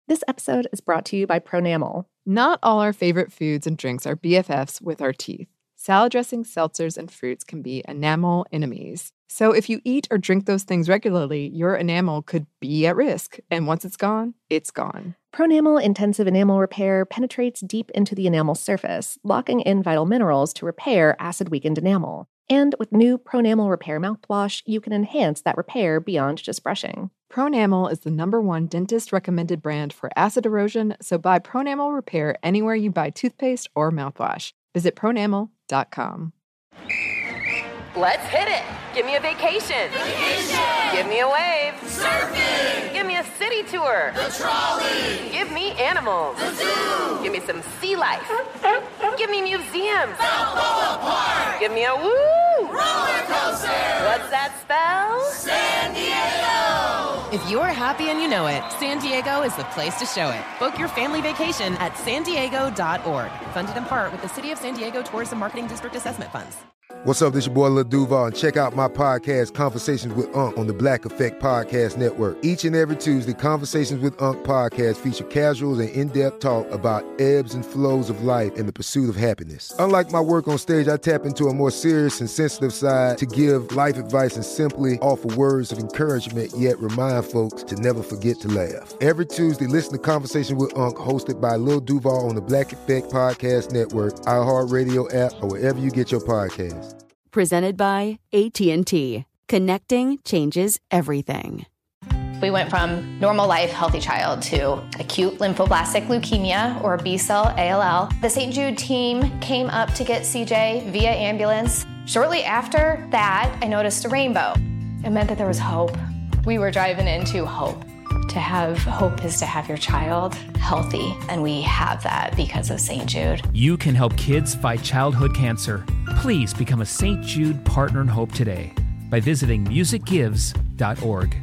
This episode is brought to you by Pronamel. Not all our favorite foods and drinks are BFFs with our teeth. Salad dressings, seltzers, and fruits can be enamel enemies. So if you eat or drink those things regularly, your enamel could be at risk. And once it's gone, it's gone. Pronamel Intensive Enamel Repair penetrates deep into the enamel surface, locking in vital minerals to repair acid-weakened enamel. And with new Pronamel Repair mouthwash, you can enhance that repair beyond just brushing. Pronamel is the #1 dentist-recommended brand for acid erosion, so buy Pronamel Repair anywhere you buy toothpaste or mouthwash. Visit pronamel.com. Let's hit it. Give me a vacation. Give me a wave. Surfing. Give me a city tour. The trolley. Give me animals. The zoo. Give me some sea life. Give me museums. Balboa Park. Give me a woo. Roller coaster. What's that spell? San Diego. If you're happy and you know it, San Diego is the place to show it. Book your family vacation at sandiego.org. Funded in part with the City of San Diego Tourism Marketing District Assessment Funds. What's up, this your boy Lil Duval, and check out my podcast, Conversations with Unc, on the Black Effect Podcast Network. Each and every Tuesday, Conversations with Unc podcast feature casuals and in-depth talk about ebbs and flows of life and the pursuit of happiness. Unlike my work on stage, I tap into a more serious and sensitive side to give life advice and simply offer words of encouragement, yet remind folks to never forget to laugh. Every Tuesday, listen to Conversation with Unc, hosted by Lil Duval on the Black Effect Podcast Network, iHeartRadio app, or wherever you get your podcasts. Presented by AT&T. Connecting changes everything. We went from normal life, healthy child to acute lymphoblastic leukemia, or B-cell ALL. The St. Jude team came up to get CJ via ambulance. Shortly after that, I noticed a rainbow. It meant that there was hope. We were driving into hope. To have hope is to have your child healthy, and we have that because of St. Jude. You can help kids fight childhood cancer. Please become a St. Jude Partner in Hope today by visiting musicgives.org.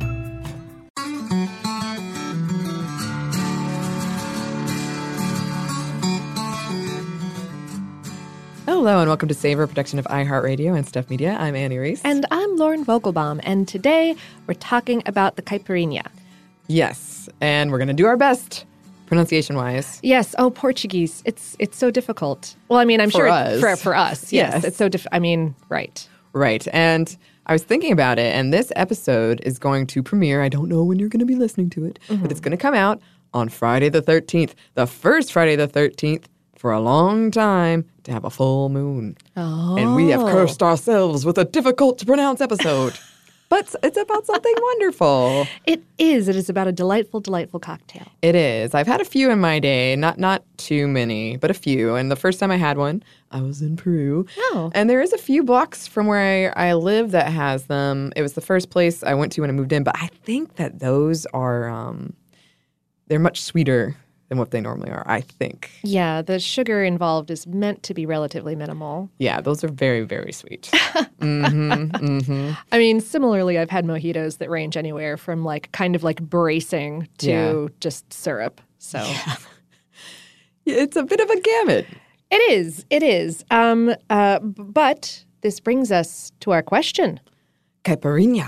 Hello and welcome to Savor, production of iHeartRadio and Stuff Media. I'm Annie Reese. And I'm Lauren Vogelbaum, and today we're talking about the caipirinha. Yes, and we're going to do our best, pronunciation-wise. Yes. Oh, Portuguese. It's so difficult. Well, I mean, I'm sure for us. Yes. It's so right. Right. And I was thinking about it, and this episode is going to premiere. I don't know when you're going to be listening to it, but it's going to come out on Friday the 13th, the first Friday the 13th for a long time to have a full moon. Oh. And we have cursed ourselves with a difficult-to-pronounce episode. But it's about something wonderful. It is. It is about a delightful, delightful cocktail. It is. I've had a few in my day. Not too many, but a few. And the first time I had one, I was in Peru. Oh. And there is a few blocks from where I live that has them. It was the first place I went to when I moved in. But I think that those are, they're much sweeter than what they normally are, I think. Yeah, the sugar involved is meant to be relatively minimal. Yeah, those are very, very sweet. I mean, similarly, I've had mojitos that range anywhere from kind of bracing to just syrup. So it's a bit of a gamut. It is. But this brings us to our question. Caipirinha.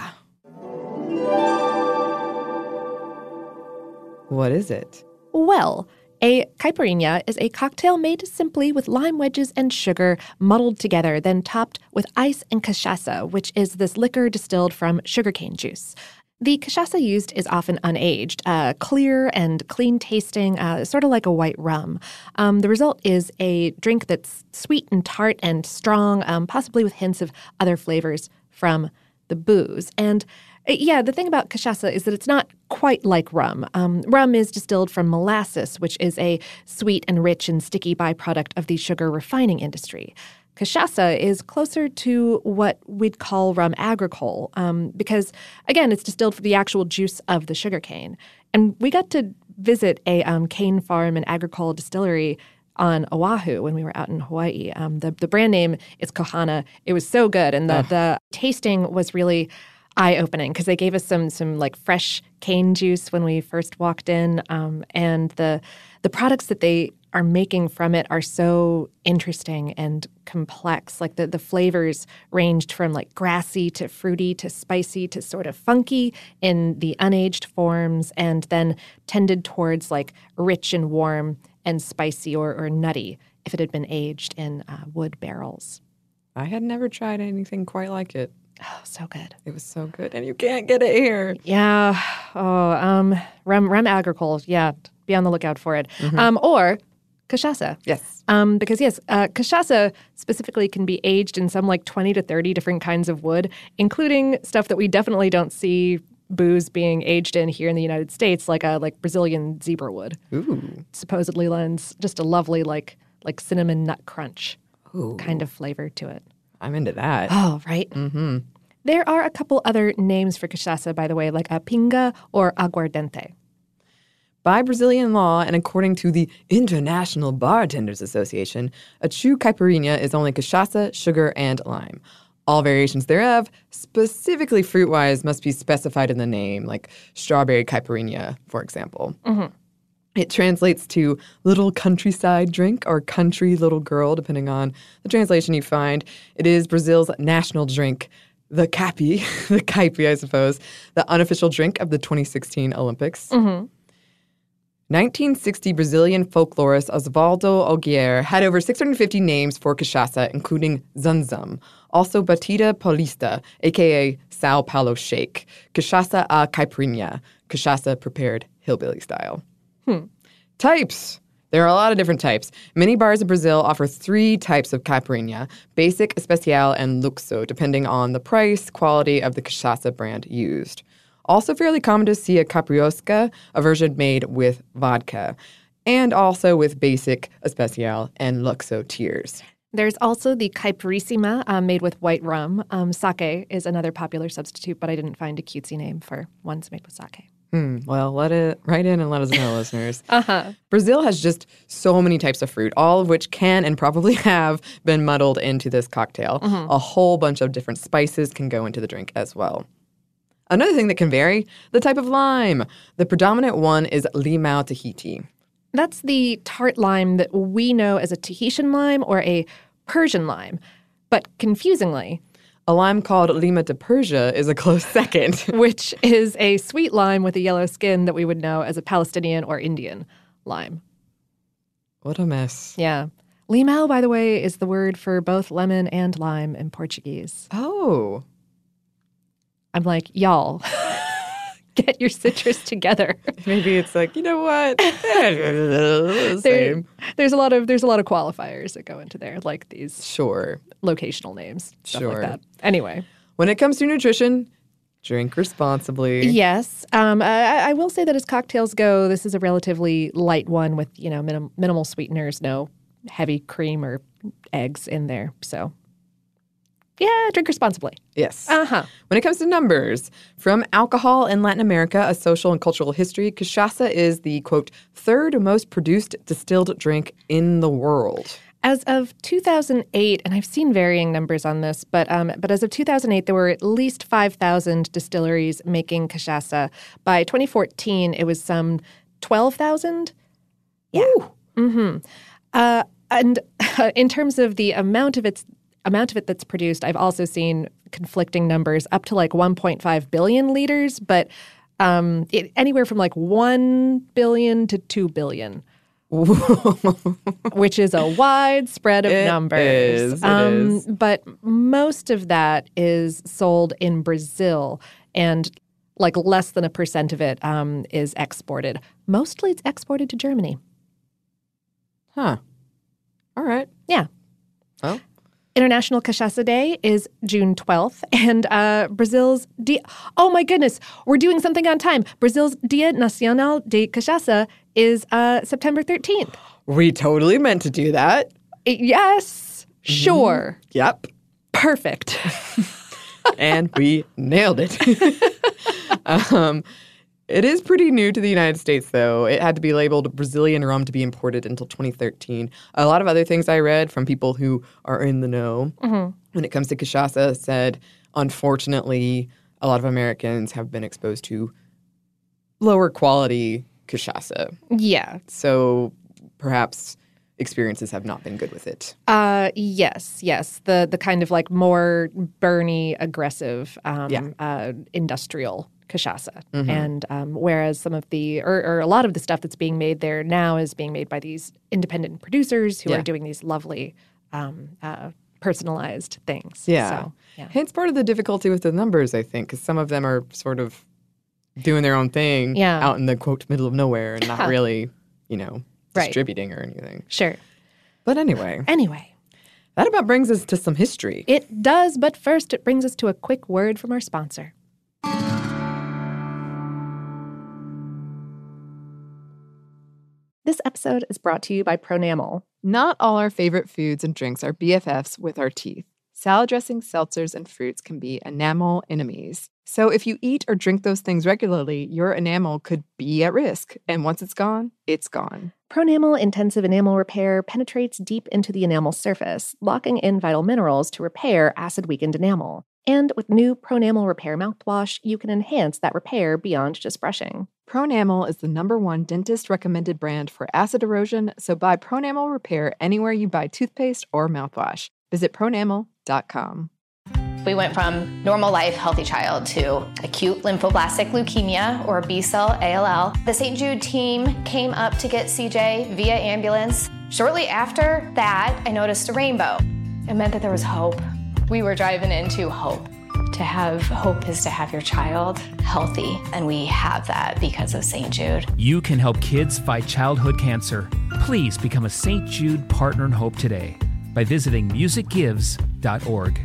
What is it? Well, a caipirinha is a cocktail made simply with lime wedges and sugar muddled together, then topped with ice and cachaça, which is this liquor distilled from sugarcane juice. The cachaça used is often unaged, clear and clean tasting, sort of like a white rum. The result is a drink that's sweet and tart and strong, possibly with hints of other flavors from the booze. And yeah, the thing about cachaça is that it's not quite like rum. Rum is distilled from molasses, which is a sweet and rich and sticky byproduct of the sugar refining industry. Cachaça is closer to what we'd call rum agricole because, again, it's distilled from the actual juice of the sugarcane. And we got to visit a cane farm and agricole distillery on Oahu when we were out in Hawaii. The brand name is Kohana. It was so good, and the tasting was really eye-opening because they gave us some like fresh cane juice when we first walked in, and the products that they are making from it are so interesting and complex. Like the flavors ranged from like grassy to fruity to spicy to sort of funky in the unaged forms, and then tended towards like rich and warm and spicy or nutty if it had been aged in wood barrels. I had never tried anything quite like it. Oh, so good. It was so good. And you can't get it here. Yeah. Oh, rum agricole. Yeah. Be on the lookout for it. Or cachaça. Yes. Because, yes, cachaça specifically can be aged in some like 20 to 30 different kinds of wood, including stuff that we definitely don't see booze being aged in here in the United States, like Brazilian zebra wood. Ooh. Supposedly lends just a lovely like cinnamon nut crunch kind of flavor to it. I'm into that. Oh, right. Mm-hmm. There are a couple other names for cachaça, by the way, like a pinga or aguardente. By Brazilian law and according to the International Bartenders Association, a true caipirinha is only cachaça, sugar, and lime. All variations thereof, specifically fruit-wise, must be specified in the name, like strawberry caipirinha, for example. Mm-hmm. It translates to little countryside drink or country little girl, depending on the translation you find. It is Brazil's national drink, the caipi, I suppose, the unofficial drink of the 2016 Olympics. Mm-hmm. 1960 Brazilian folklorist Osvaldo Aguiar had over 650 names for cachaça, including Zanzam, also Batida Paulista, a.k.a. Sao Paulo Shake, cachaça a caipirinha, cachaça prepared hillbilly style. Types. There are a lot of different types. Many bars in Brazil offer 3 types of caipirinha, basic, especial, and luxo, depending on the price, quality of the cachaça brand used. Also fairly common to see a capriosca, a version made with vodka, and also with basic, especial, and luxo tiers. There's also the caipirissima made with white rum. Sake is another popular substitute, but I didn't find a cutesy name for ones made with sake. Well, write in and let us know, listeners. Brazil has just so many types of fruit, all of which can and probably have been muddled into this cocktail. A whole bunch of different spices can go into the drink as well. Another thing that can vary, the type of lime. The predominant one is Limão Tahiti. That's the tart lime that we know as a Tahitian lime or a Persian lime. But confusingly, a lime called Lima de Persia is a close second. Which is a sweet lime with a yellow skin that we would know as a Palestinian or Indian lime. What a mess. Yeah. Limão, by the way, is the word for both lemon and lime in Portuguese. Oh. I'm like, y'all, get your citrus together. Maybe it's like, you know what? Same. There's a lot of qualifiers that go into there, like these locational names, stuff like that. Anyway, when it comes to nutrition, drink responsibly. Yes, I will say that as cocktails go, this is a relatively light one with minimal sweeteners, no heavy cream or eggs in there. So. Yeah, drink responsibly. Yes. When it comes to numbers, from alcohol in Latin America, a social and cultural history, cachaça is the, quote, 3rd most produced distilled drink in the world. As of 2008, and I've seen varying numbers on this, but as of 2008, there were at least 5,000 distilleries making cachaça. By 2014, it was some 12,000. Yeah. Ooh. And in terms of the amount of it that's produced, I've also seen conflicting numbers up to like 1.5 billion liters, but anywhere from like 1 billion to 2 billion, which is a wide spread of numbers. It is. But most of that is sold in Brazil, and like less than 1% of it is exported. Mostly it's exported to Germany. Huh. All right. Yeah. Well. International Cachaça Day is June 12th, and Brazil's oh my goodness, we're doing something on time. Brazil's Dia Nacional de Cachaça is September 13th. We totally meant to do that. Yes, sure. Yep. Perfect. And we nailed it. It is pretty new to the United States, though. It had to be labeled Brazilian rum to be imported until 2013. A lot of other things I read from people who are in the know when it comes to cachaça said, unfortunately, a lot of Americans have been exposed to lower quality cachaça. Yeah. So perhaps experiences have not been good with it. Yes. The kind of like more burny, aggressive, industrial cachaça. Mm-hmm. And whereas some of the, or a lot of the stuff that's being made there now is being made by these independent producers who are doing these lovely personalized things. Yeah. So, Hence part of the difficulty with the numbers, I think, because some of them are sort of doing their own thing out in the, quote, middle of nowhere and not really, distributing or anything. Sure. But anyway. That about brings us to some history. It does, but first it brings us to a quick word from our sponsor. This episode is brought to you by Pronamel. Not all our favorite foods and drinks are BFFs with our teeth. Salad dressings, seltzers, and fruits can be enamel enemies. So if you eat or drink those things regularly, your enamel could be at risk. And once it's gone, it's gone. Pronamel Intensive Enamel Repair penetrates deep into the enamel surface, locking in vital minerals to repair acid-weakened enamel. And with new Pronamel Repair mouthwash, you can enhance that repair beyond just brushing. Pronamel is the #1 dentist-recommended brand for acid erosion, so buy Pronamel Repair anywhere you buy toothpaste or mouthwash. Visit pronamel.com. We went from normal life, healthy child to acute lymphoblastic leukemia or B-cell ALL. The St. Jude team came up to get CJ via ambulance. Shortly after that, I noticed a rainbow. It meant that there was hope. We were driving into hope. To have hope is to have your child healthy, and we have that because of St. Jude. You can help kids fight childhood cancer. Please become a St. Jude Partner in Hope today by visiting musicgives.org.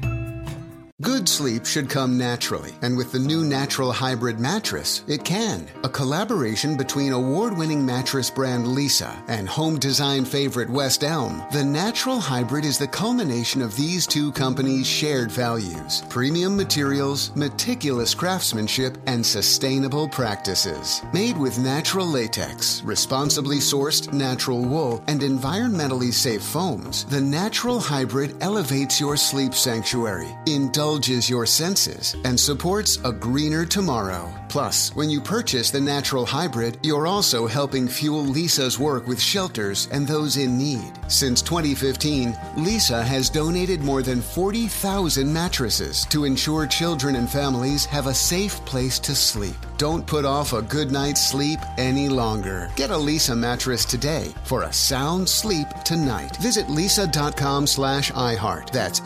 Good sleep should come naturally, and with the new Natural Hybrid mattress, it can. A collaboration between award-winning mattress brand Leesa and home design favorite West Elm, the Natural Hybrid is the culmination of these two companies' shared values: premium materials, meticulous craftsmanship, and sustainable practices. Made with natural latex, responsibly sourced natural wool, and environmentally safe foams, the Natural Hybrid elevates your sleep sanctuary, indulges your senses, and supports a greener tomorrow. Plus, when you purchase the Natural Hybrid, you're also helping fuel Leesa's work with shelters and those in need. Since 2015, Leesa has donated more than 40,000 mattresses to ensure children and families have a safe place to sleep. Don't put off a good night's sleep any longer. Get a Leesa mattress today for a sound sleep tonight. Visit leesa.com/iHeart. That's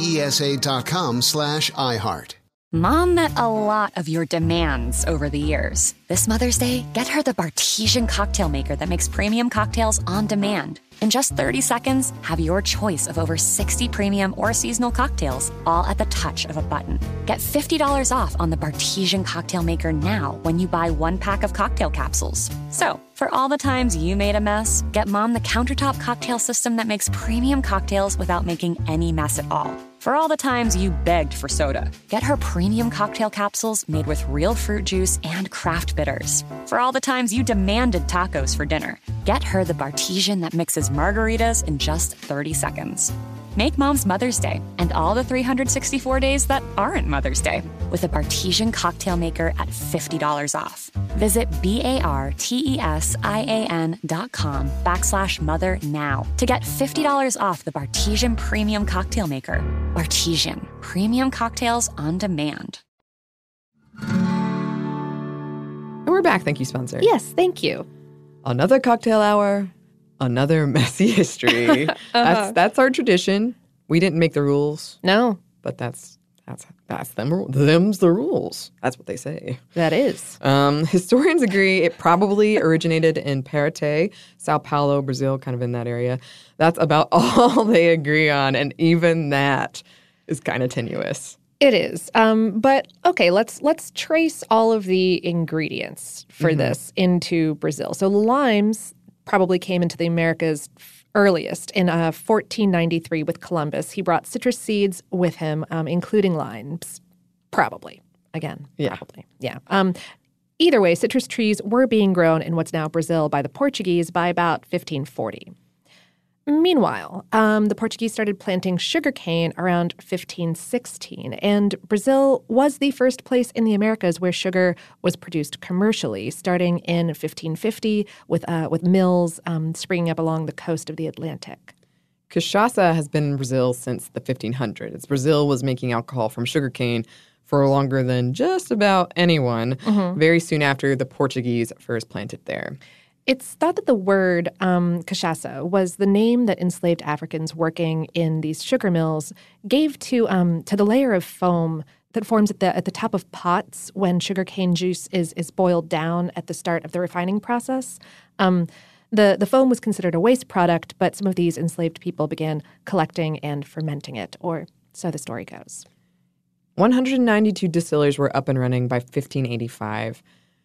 LEESA.com/iHeart. Mom met a lot of your demands over the years. This Mother's Day, get her the Bartesian cocktail maker that makes premium cocktails on demand. In just 30 seconds, have your choice of over 60 premium or seasonal cocktails, all at the touch of a button. Get $50 off on the Bartesian cocktail maker now when you buy 1 pack of cocktail capsules. So, for all the times you made a mess, get Mom the countertop cocktail system that makes premium cocktails without making any mess at all. For all the times you begged for soda, get her premium cocktail capsules made with real fruit juice and craft bitters. For all the times you demanded tacos for dinner, get her the Bartesian that mixes margaritas in just 30 seconds. Make Mom's Mother's Day and all the 364 days that aren't Mother's Day with a Bartesian cocktail maker at $50 off. Visit BARTESIAN.com/mother now to get $50 off the Bartesian Premium Cocktail Maker. Bartesian, premium cocktails on demand. And we're back. Thank you, Spencer. Yes, thank you. Another cocktail hour. Another messy history. That's our tradition. We didn't make the rules. No. But that's them. Them's the rules. That's what they say. That is. Historians agree it probably originated in Paratê, Sao Paulo, Brazil, kind of in that area. That's about all they agree on, and even that is kind of tenuous. It is. But okay, let's trace all of the ingredients for this into Brazil. So limes probably came into the Americas earliest in 1493 with Columbus. He brought citrus seeds with him, including limes. Probably. Again, probably. Yeah. Either way, citrus trees were being grown in what's now Brazil by the Portuguese by about 1540. Meanwhile, the Portuguese started planting sugarcane around 1516, and Brazil was the first place in the Americas where sugar was produced commercially, starting in 1550 with mills springing up along the coast of the Atlantic. Cachaça has been in Brazil since the 1500s. Brazil was making alcohol from sugarcane for longer than just about anyone, very soon after the Portuguese first planted there. It's thought that the word cachaça was the name that enslaved Africans working in these sugar mills gave to the layer of foam that forms at the top of pots when sugarcane juice is boiled down at the start of the refining process. The foam was considered a waste product, but some of these enslaved people began collecting and fermenting it, or so the story goes. 192 distillers were up and running by 1585,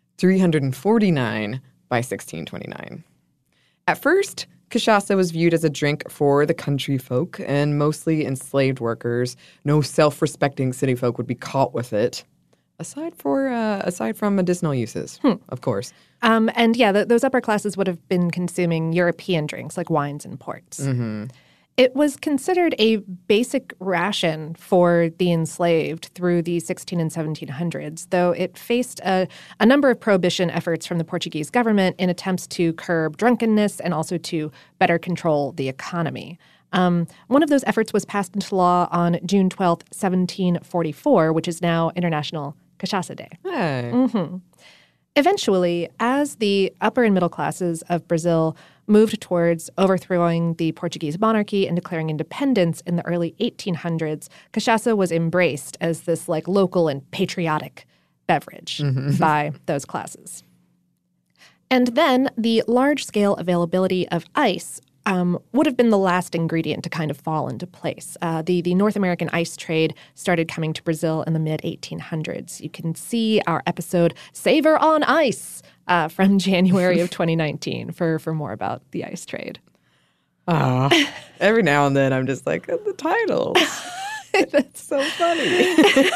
349 by 1629. At first, cachaça was viewed as a drink for the country folk and mostly enslaved workers. No self-respecting city folk would be caught with it, aside from medicinal uses, of course. Those upper classes would have been consuming European drinks like wines and ports. It was considered a basic ration for the enslaved through the 16 and 1700s, though it faced a number of prohibition efforts from the Portuguese government in attempts to curb drunkenness and also to better control the economy. One of those efforts was passed into law on June 12th, 1744, which is now International Cachaça Day. Hey. Eventually, as the upper and middle classes of Brazil moved towards overthrowing the Portuguese monarchy and declaring independence in the early 1800s, cachaça was embraced as this local and patriotic beverage by those classes. And then the large-scale availability of ice would have been the last ingredient to kind of fall into place. The North American ice trade started coming to Brazil in the mid-1800s. You can see our episode Savor on Ice from January of 2019 for more about the ice trade. Every now and then I'm just like, the title. That's so funny.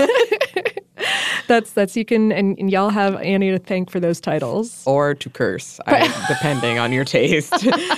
That's you can, and y'all have Annie to thank for those titles. Or to curse, depending on your taste.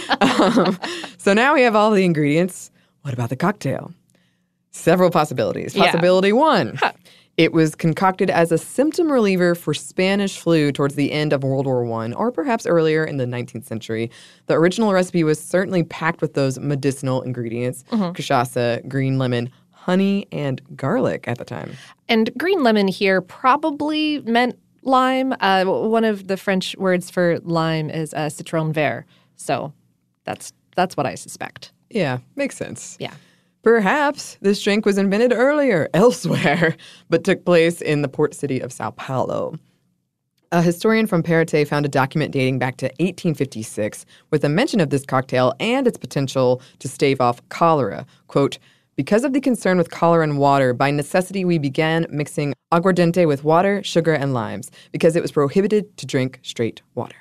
So now we have all the ingredients. What about the cocktail? Several possibilities. Possibility one. It was concocted as a symptom reliever for Spanish flu towards the end of World War I, or perhaps earlier in the 19th century. The original recipe was certainly packed with those medicinal ingredients, cachaça, green lemon, honey, and garlic at the time. And green lemon here probably meant lime. One of the French words for lime is citron vert. So that's what I suspect. Yeah, makes sense. Yeah. Perhaps this drink was invented earlier, elsewhere, but took place in the port city of Sao Paulo. A historian from Parate found a document dating back to 1856 with a mention of this cocktail and its potential to stave off cholera. Quote, "Because of the concern with cholera and water, by necessity we began mixing aguardiente with water, sugar, and limes, because it was prohibited to drink straight water."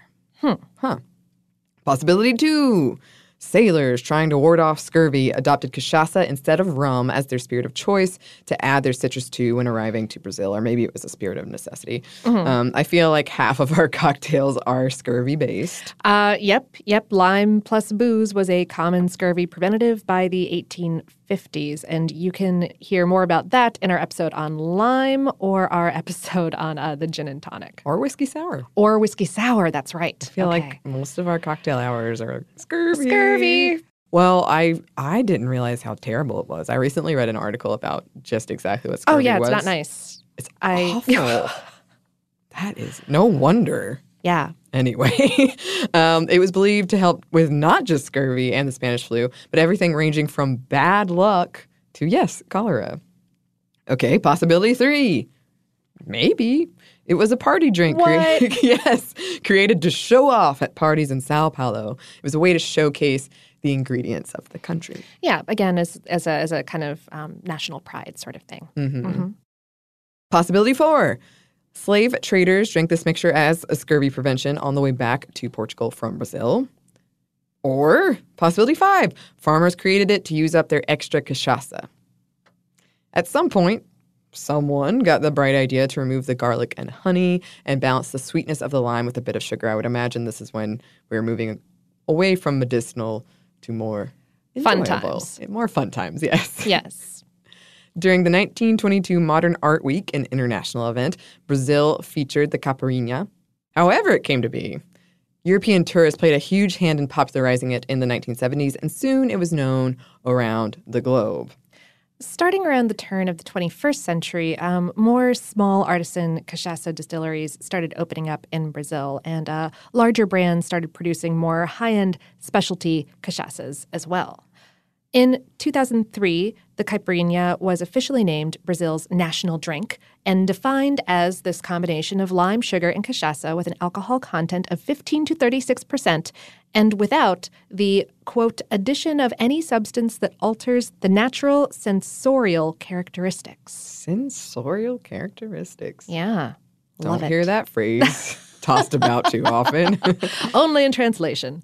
Possibility two. Sailors trying to ward off scurvy adopted cachaça instead of rum as their spirit of choice to add their citrus to when arriving to Brazil, or maybe it was a spirit of necessity. I feel like half of our cocktails are scurvy-based. Yep. Lime plus booze was a common scurvy preventative by the 1850s, and you can hear more about that in our episode on lime or our episode on the gin and tonic. Or whiskey sour. Or whiskey sour, that's right. I feel like most of our cocktail hours are scurvy. Well, I didn't realize how terrible it was. I recently read an article about just exactly what scurvy was. Oh, yeah, it's not nice. It's awful. That is no wonder. Yeah. Anyway, it was believed to help with not just scurvy and the Spanish flu, but everything ranging from bad luck to, yes, cholera. Okay, possibility three. Maybe it was a party drink. Yes, created to show off at parties in Sao Paulo. It was a way to showcase the ingredients of the country. Yeah, again, as a kind of national pride sort of thing. Possibility four. Slave traders drank this mixture as a scurvy prevention on the way back to Portugal from Brazil. Or possibility five. Farmers created it to use up their extra cachaça. At some point, someone got the bright idea to remove the garlic and honey and balance the sweetness of the lime with a bit of sugar. I would imagine this is when we were moving away from medicinal to more Fun enjoyable. times. More fun times, yes. Yes. During the 1922 Modern Art Week, an international event, Brazil featured the caipirinha. However it came to be, European tourists played a huge hand in popularizing it in the 1970s, and soon it was known around the globe. Starting around the turn of the 21st century, more small artisan cachaça distilleries started opening up in Brazil, and larger brands started producing more high-end specialty cachaças as well. In 2003, the caipirinha was officially named Brazil's national drink and defined as this combination of lime, sugar, and cachaça with an alcohol content of 15 to 36% and without the, quote, addition of any substance that alters the natural sensorial characteristics. Sensorial characteristics. Yeah. Don't hear that phrase tossed about too often. Only in translation.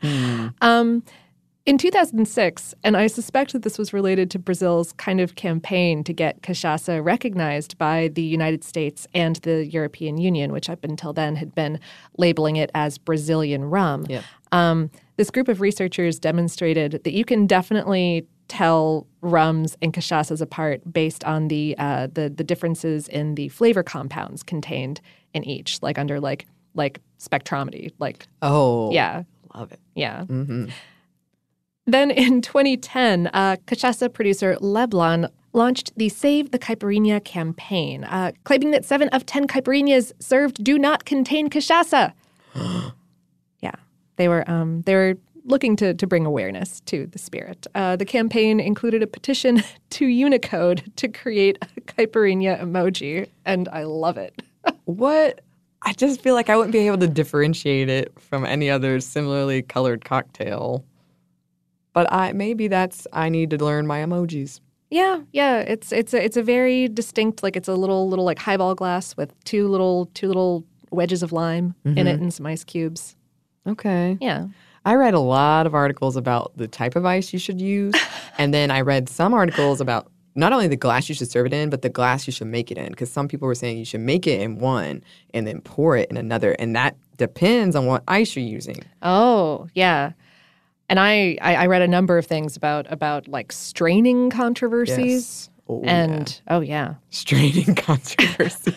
In 2006, and I suspect that this was related to Brazil's kind of campaign to get cachaça recognized by the United States and the European Union, which up until then had been labeling it as Brazilian rum. Yeah. This group of researchers demonstrated that you can definitely tell rums and cachaças apart based on the differences in the flavor compounds contained in each, like under like spectrometry. Yeah. Love it. Yeah. Mm-hmm. Then in 2010, cachaça producer Leblon launched the Save the Caipirinha campaign, claiming that 7 of 10 caipirinhas served do not contain cachaça. Yeah, they were looking to bring awareness to the spirit. The campaign included a petition to Unicode to create a caipirinha emoji, and I love it. What? I just feel like I wouldn't be able to differentiate it from any other similarly colored cocktail. But I need to learn my emojis. Yeah. It's a very distinct, like it's a little like highball glass with two little wedges of lime in it and some ice cubes. Okay. Yeah. I read a lot of articles about the type of ice you should use, and then I read some articles about not only the glass you should serve it in, but the glass you should make it in. Because some people were saying you should make it in one and then pour it in another, and that depends on what ice you're using. Oh, yeah. And I read a number of things about like straining controversies. Yes. Yeah. Straining controversies.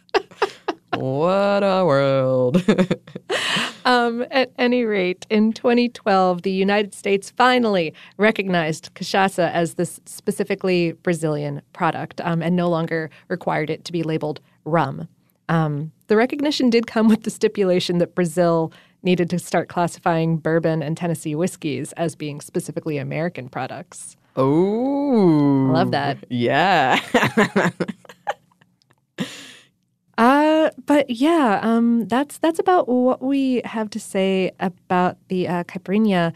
What a world. At any rate, in 2012, the United States finally recognized cachaça as this specifically Brazilian product and no longer required it to be labeled rum. The recognition did come with the stipulation that Brazil needed to start classifying bourbon and Tennessee whiskeys as being specifically American products. Oh. Love that. Yeah. But yeah, that's about what we have to say about the caipirinha.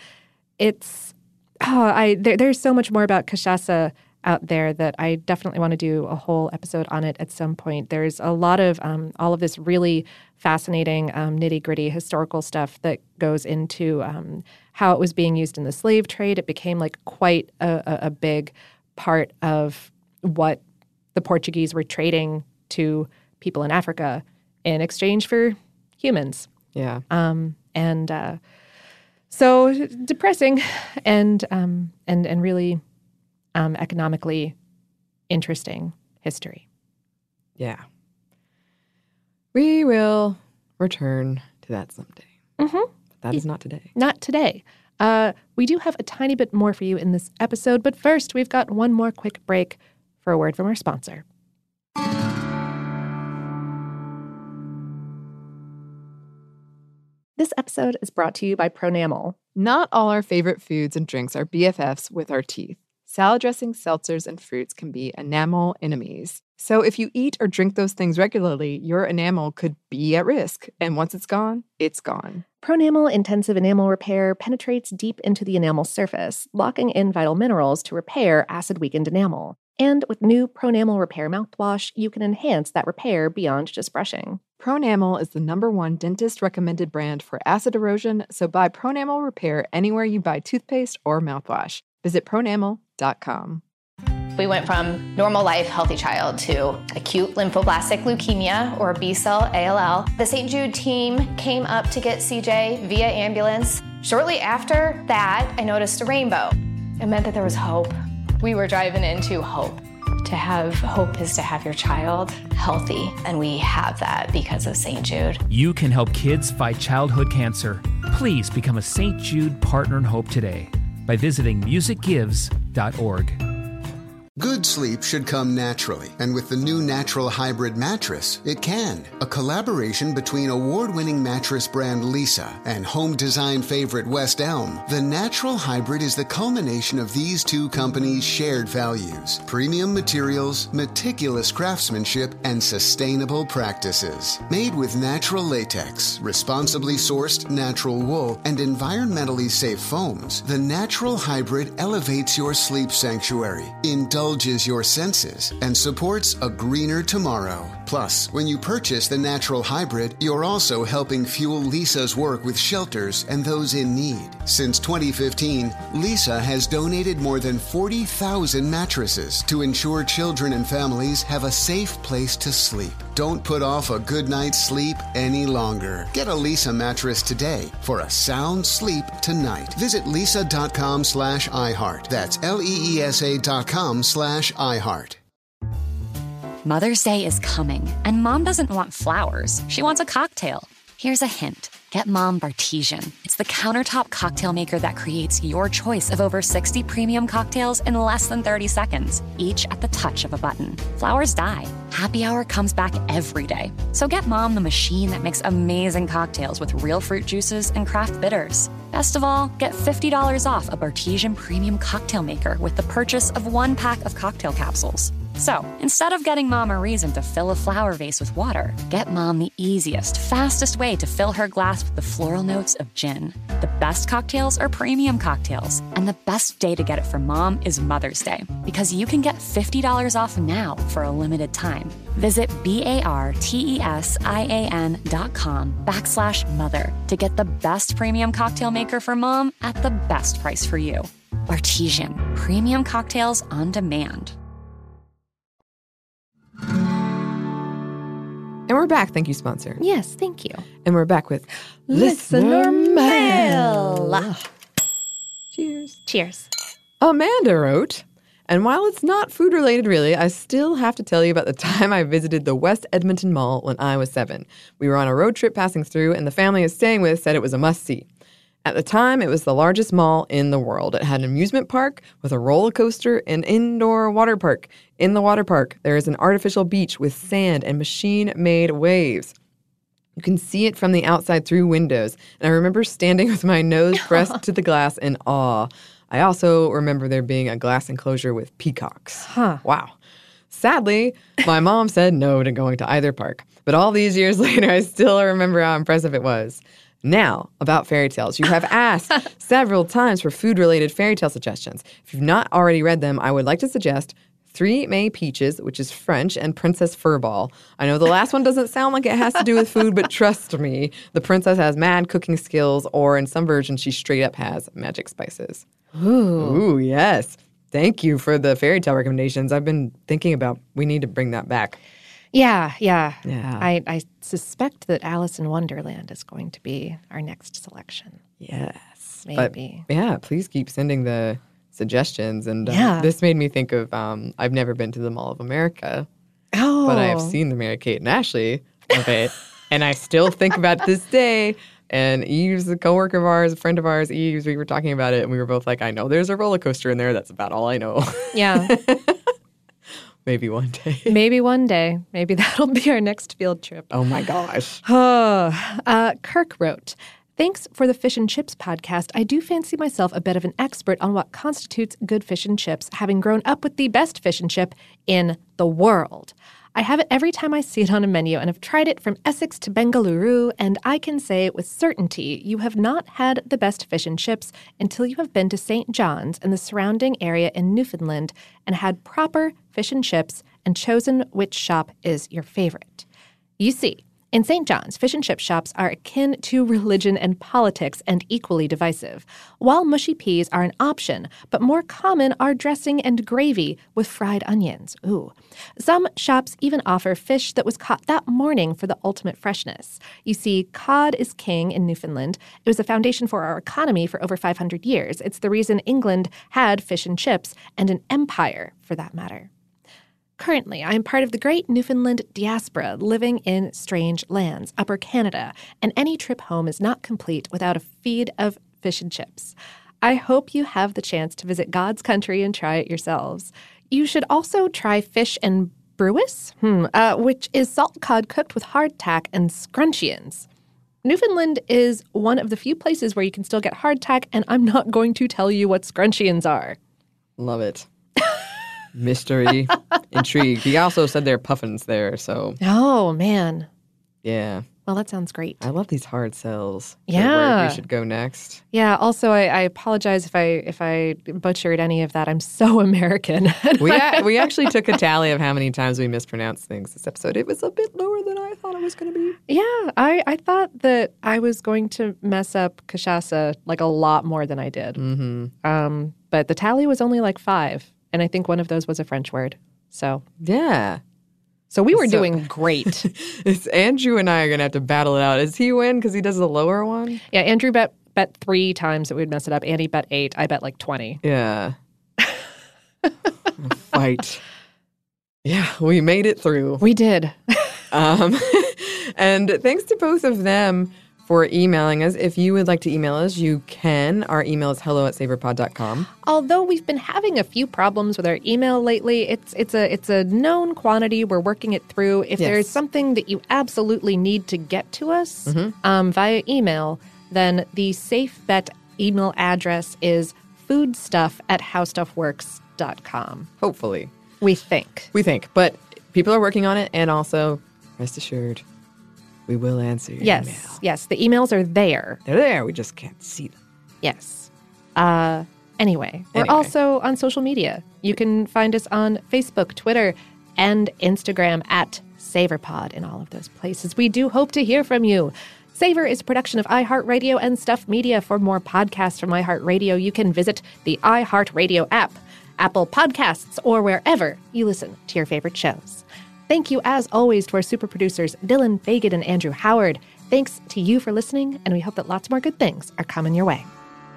There's so much more about cachaça out there that I definitely want to do a whole episode on it at some point. There's a lot of all of this really fascinating nitty-gritty historical stuff that goes into how it was being used in the slave trade. It became like quite a big part of what the Portuguese were trading to people in Africa in exchange for humans. Yeah. So depressing and really economically interesting history. Yeah. We will return to that someday. Mm-hmm. That is not today. Not today. We do have a tiny bit more for you in this episode, but first we've got one more quick break for a word from our sponsor. This episode is brought to you by Pronamel. Not all our favorite foods and drinks are BFFs with our teeth. Salad dressings, seltzers, and fruits can be enamel enemies. So if you eat or drink those things regularly, your enamel could be at risk. And once it's gone, it's gone. Pronamel Intensive Enamel Repair penetrates deep into the enamel surface, locking in vital minerals to repair acid-weakened enamel. And with new Pronamel Repair mouthwash, you can enhance that repair beyond just brushing. Pronamel is the #1 dentist-recommended brand for acid erosion, so buy Pronamel Repair anywhere you buy toothpaste or mouthwash. Visit pronamel.com. We went from normal life, healthy child to acute lymphoblastic leukemia or B-cell ALL. The St. Jude team came up to get CJ via ambulance. Shortly after that, I noticed a rainbow. It meant that there was hope. We were driving into hope. To have hope is to have your child healthy, and we have that because of St. Jude. You can help kids fight childhood cancer. Please become a St. Jude Partner in Hope today by visiting musicgives.org. Good sleep should come naturally, and with the new Natural Hybrid mattress, it can. A collaboration between award-winning mattress brand Leesa and home design favorite West Elm, the Natural Hybrid is the culmination of these two companies' shared values: premium materials, meticulous craftsmanship, and sustainable practices. Made with natural latex, responsibly sourced natural wool, and environmentally safe foams, the Natural Hybrid elevates your sleep sanctuary, indulges your senses, and supports a greener tomorrow. Plus, when you purchase the Natural Hybrid, you're also helping fuel Leesa's work with shelters and those in need. Since 2015, Leesa has donated more than 40,000 mattresses to ensure children and families have a safe place to sleep. Don't put off a good night's sleep any longer. Get a Leesa mattress today for a sound sleep tonight. Visit leesa.com/iHeart. That's LEESA.com/iHeart. Mother's Day is coming, and Mom doesn't want flowers. She wants a cocktail. Here's a hint. Get Mom Bartesian. It's the countertop cocktail maker that creates your choice of over 60 premium cocktails in less than 30 seconds, each at the touch of a button. Flowers die. Happy Hour comes back every day. So get Mom the machine that makes amazing cocktails with real fruit juices and craft bitters. Best of all, get $50 off a Bartesian premium cocktail maker with the purchase of 1 pack of cocktail capsules. So, instead of getting Mom a reason to fill a flower vase with water, get Mom the easiest, fastest way to fill her glass with the floral notes of gin. The best cocktails are premium cocktails, and the best day to get it for Mom is Mother's Day, because you can get $50 off now for a limited time. Visit BARTESIAN.com/mother to get the best premium cocktail maker for Mom at the best price for you. Bartesian, premium cocktails on demand. And we're back. Thank you, sponsor. Yes, thank you. And we're back with Listener Mail. Cheers. Cheers. Amanda wrote, and while it's not food related really, I still have to tell you about the time I visited the West Edmonton Mall when I was 7. We were on a road trip passing through, and the family I was staying with said it was a must-see. At the time, it was the largest mall in the world. It had an amusement park with a roller coaster and indoor water park. In the water park, there is an artificial beach with sand and machine-made waves. You can see it from the outside through windows. And I remember standing with my nose pressed to the glass in awe. I also remember there being a glass enclosure with peacocks. Huh. Wow. Sadly, my mom said no to going to either park. But all these years later, I still remember how impressive it was. Now, about fairy tales. You have asked several times for food-related fairy tale suggestions. If you've not already read them, I would like to suggest 3 May Peaches, which is French, and Princess Furball. I know the last one doesn't sound like it has to do with food, but trust me, the princess has mad cooking skills, or in some versions, she straight up has magic spices. Ooh, yes. Thank you for the fairy tale recommendations. I've been thinking about we need to bring that back. Yeah. I suspect that Alice in Wonderland is going to be our next selection. Yes. Maybe. But, yeah, please keep sending the suggestions. And this made me think of, I've never been to the Mall of America. Oh. But I have seen the Mary-Kate and Ashley of it. And I still think about it this day. And Eve's a coworker of ours, a friend of ours, Eve's, we were talking about it. And we were both like, I know there's a roller coaster in there. That's about all I know. Yeah. Maybe one day. Maybe one day. Maybe that'll be our next field trip. Oh, my gosh. Kirk wrote, thanks for the Fish and Chips podcast. I do fancy myself a bit of an expert on what constitutes good fish and chips, having grown up with the best fish and chip in the world. I have it every time I see it on a menu and have tried it from Essex to Bengaluru, and I can say with certainty you have not had the best fish and chips until you have been to St. John's and the surrounding area in Newfoundland and had proper fish and chips and chosen which shop is your favorite. You see, In St. John's, fish and chip shops are akin to religion and politics and equally divisive. While mushy peas are an option, but more common are dressing and gravy with fried onions. Ooh. Some shops even offer fish that was caught that morning for the ultimate freshness. You see, cod is king in Newfoundland. It was the foundation for our economy for over 500 years. It's the reason England had fish and chips, and an empire, for that matter. Currently, I am part of the great Newfoundland diaspora living in strange lands, Upper Canada, and any trip home is not complete without a feed of fish and chips. I hope you have the chance to visit God's country and try it yourselves. You should also try fish and brewis, which is salt cod cooked with hardtack and scrunchions. Newfoundland is one of the few places where you can still get hardtack, and I'm not going to tell you what scrunchions are. Love it. Mystery, intrigue. He also said there are puffins there, so. Oh, man. Yeah. Well, that sounds great. I love these hard sells. Yeah. Where we should go next. Yeah. Also, I apologize if I butchered any of that. I'm so American. We actually took a tally of how many times we mispronounced things this episode. It was a bit lower than I thought it was going to be. Yeah. I thought that I was going to mess up cachaça like a lot more than I did. Mm-hmm. But the tally was only like 5. And I think one of those was a French word. So yeah. So we were doing great. It's Andrew and I are going to have to battle it out. Does he win because he does the lower one? Yeah, Andrew bet 3 times that we'd mess it up. Andy bet 8. I bet like 20. Yeah. Fight. Yeah, we made it through. We did. And thanks to both of them for emailing us. If you would like to email us, you can. Our email is hello@savorpod.com. Although we've been having a few problems with our email lately, it's a known quantity. We're working it through. If there's something that you absolutely need to get to us via email, then the safe bet email address is foodstuff@howstuffworks.com. Hopefully. We think. But people are working on it, and also, rest assured, we will answer your email. Yes. The emails are there. They're there. We just can't see them. Yes. Anyway, we're also on social media. You can find us on Facebook, Twitter, and Instagram @SavorPod in all of those places. We do hope to hear from you. Savor is a production of iHeartRadio and Stuff Media. For more podcasts from iHeartRadio, you can visit the iHeartRadio app, Apple Podcasts, or wherever you listen to your favorite shows. Thank you, as always, to our super producers, Dylan Fagan and Andrew Howard. Thanks to you for listening, and we hope that lots more good things are coming your way.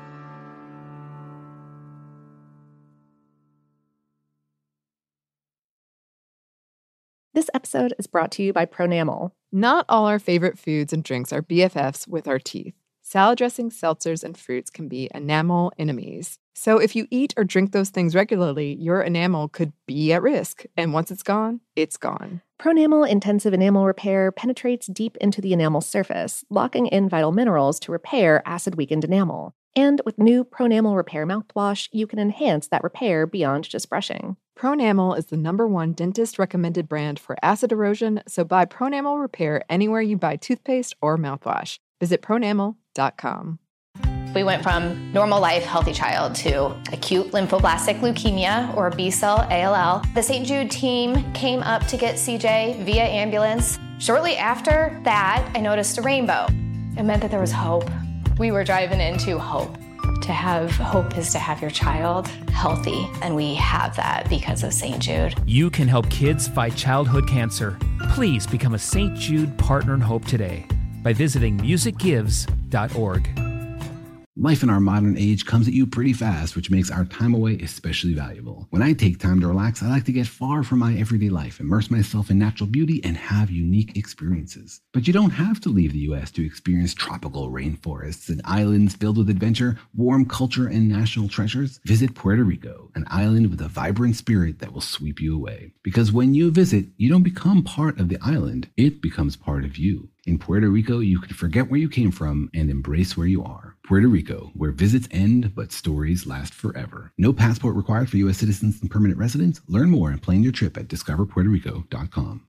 This episode is brought to you by Pronamel. Not all our favorite foods and drinks are BFFs with our teeth. Salad dressings, seltzers, and fruits can be enamel enemies. So if you eat or drink those things regularly, your enamel could be at risk. And once it's gone, it's gone. Pronamel Intensive Enamel Repair penetrates deep into the enamel surface, locking in vital minerals to repair acid-weakened enamel. And with new Pronamel Repair mouthwash, you can enhance that repair beyond just brushing. Pronamel is the #1 dentist-recommended brand for acid erosion, so buy Pronamel Repair anywhere you buy toothpaste or mouthwash. Visit pronamel.com. We went from normal life, healthy child to acute lymphoblastic leukemia, or B-cell ALL. The St. Jude team came up to get CJ via ambulance. Shortly after that, I noticed a rainbow. It meant that there was hope. We were driving into hope. To have hope is to have your child healthy, and we have that because of St. Jude. You can help kids fight childhood cancer. Please become a St. Jude Partner in Hope today by visiting musicgives.org. Life in our modern age comes at you pretty fast, which makes our time away especially valuable. When I take time to relax, I like to get far from my everyday life, immerse myself in natural beauty, and have unique experiences. But you don't have to leave the U.S. to experience tropical rainforests and islands filled with adventure, warm culture, and national treasures. Visit Puerto Rico, an island with a vibrant spirit that will sweep you away. Because when you visit, you don't become part of the island, it becomes part of you. In Puerto Rico, you can forget where you came from and embrace where you are. Puerto Rico, where visits end, but stories last forever. No passport required for U.S. citizens and permanent residents. Learn more and plan your trip at discoverpuertorico.com.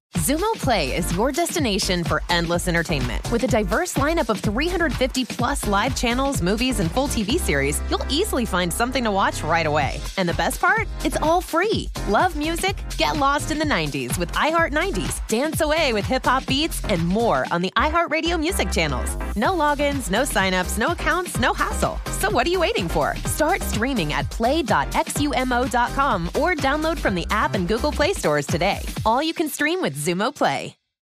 Xumo Play is your destination for endless entertainment. With a diverse lineup of 350 plus live channels, movies, and full TV series, you'll easily find something to watch right away. And the best part? It's all free. Love music? Get lost in the 90s with iHeart 90s, dance away with hip-hop beats, and more on the iHeartRadio music channels. No logins, no signups, no accounts, no hassle. So what are you waiting for? Start streaming at play.xumo.com or download from the app and Google Play stores today. All you can stream with Xumo Play.